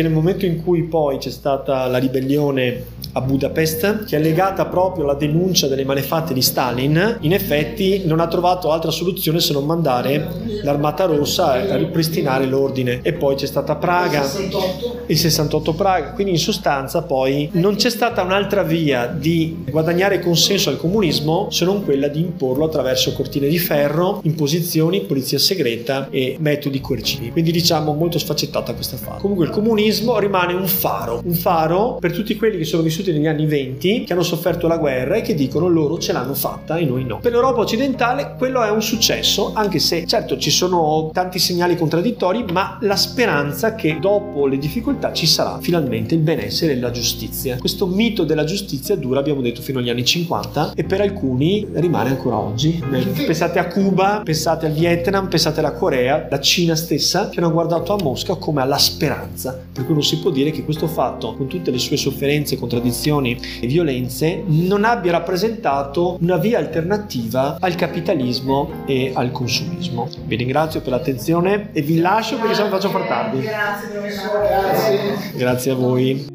nel momento in cui poi c'è stata la ribellione a Budapest, che è legata proprio alla denuncia delle malefatte di Stalin, in effetti non ha trovato altra soluzione se non mandare l'Armata Rossa a ripristinare l'ordine. E poi c'è stata Praga, il 68 Praga, quindi in sostanza poi non c'è stata un'altra via di guadagnare consenso al comunismo se non quella di imporlo attraverso cortine di ferro, imposizioni, polizia segreta e metodi coercitivi. Quindi diciamo molto sfaccettata questa fase. Comunque il comunismo rimane un faro per tutti quelli che sono vissuti negli anni 20, che hanno sofferto la guerra e che dicono loro ce l'hanno fatta e noi no. Per l'Europa occidentale quello è un successo, anche se certo ci sono tanti segnali contraddittori, ma la speranza che dopo le difficoltà ci sarà finalmente il benessere e la giustizia. Questo mito della giustizia dura, abbiamo detto, fino agli anni 50 e per alcuni rimane ancora oggi. Pensate a Cuba, pensate al Vietnam, pensate alla Corea, la Cina stessa, che hanno guardato a Mosca come alla speranza. Per cui non si può dire che questo fatto, con tutte le sue sofferenze, contraddizioni e violenze, non abbia rappresentato una via alternativa al capitalismo e al consumismo. Vi ringrazio per l'attenzione e vi lascio perché se no mi faccio far tardi. Grazie professore. Grazie a voi.